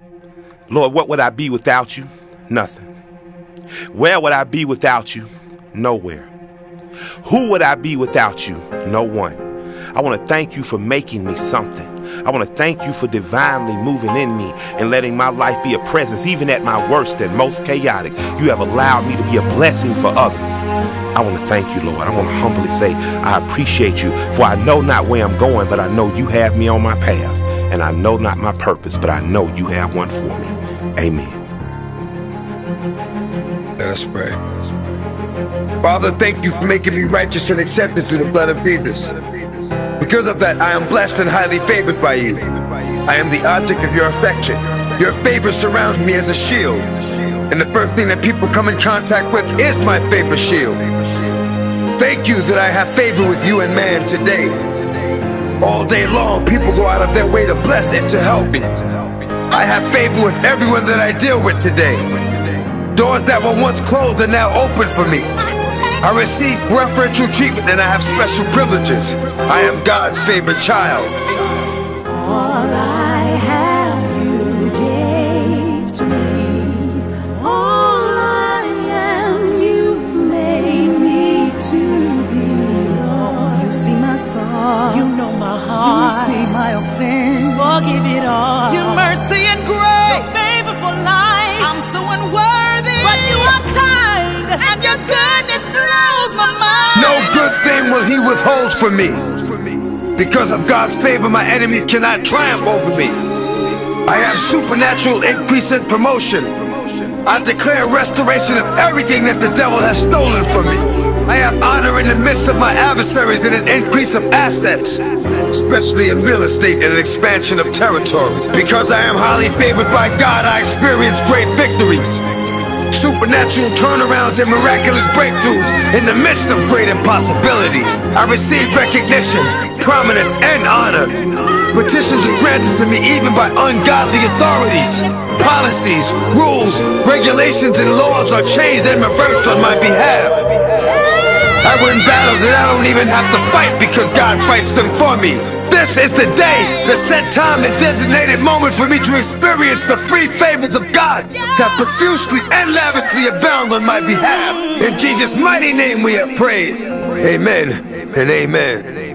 Lord, what would I be without you? Nothing. Where would I be without you? Nowhere. Who would I be without you? No one. I want to thank you for making me something. I want to thank you for divinely moving in me and letting my life be a presence, even at my worst and most chaotic. You have allowed me to be a blessing for others. I want to thank you, Lord. I want to humbly say I appreciate you, for I know not where I'm going, but I know you have me on my path. And I know not my purpose, but I know you have one for me. Amen. Let us pray. Father, thank you for making me righteous and accepted through the blood of Jesus. Because of that, I am blessed and highly favored by you. I am the object of your affection. Your favor surrounds me as a shield. And the first thing that people come in contact with is my favor shield. Thank you that I have favor with you and man today. All day long, people go out of their way to bless and to help me. I have favor with everyone that I deal with today. Doors that were once closed are now open for me. I receive preferential treatment and I have special privileges. I am God's favorite child. All I have you gave to me. All I am you made me to be, Lord. You see my thoughts, you know my heart, you see my offense, forgive it all. Your mercy and grace, your favor for life. I'm so unworthy, but you are kind, and your goodness blows my mind. No good thing will he withhold from me. Because of God's favor, my enemies cannot triumph over me. I have supernatural increase in promotion. I declare restoration of everything that the devil has stolen from me. I have honor in the midst of my adversaries and an increase of assets, especially in real estate and an expansion of territory. Because I am highly favored by God, I experience great victories, supernatural turnarounds and miraculous breakthroughs in the midst of great impossibilities. I receive recognition, prominence, and honor. Petitions are granted to me even by ungodly authorities. Policies, rules, regulations, and laws are changed and reversed on my behalf. I win battles that I don't even have to fight because God fights them for me. This is the day, the set time and designated moment for me to experience the free favors of God that profusely and lavishly abound on my behalf. In Jesus' mighty name we have prayed. Amen and amen.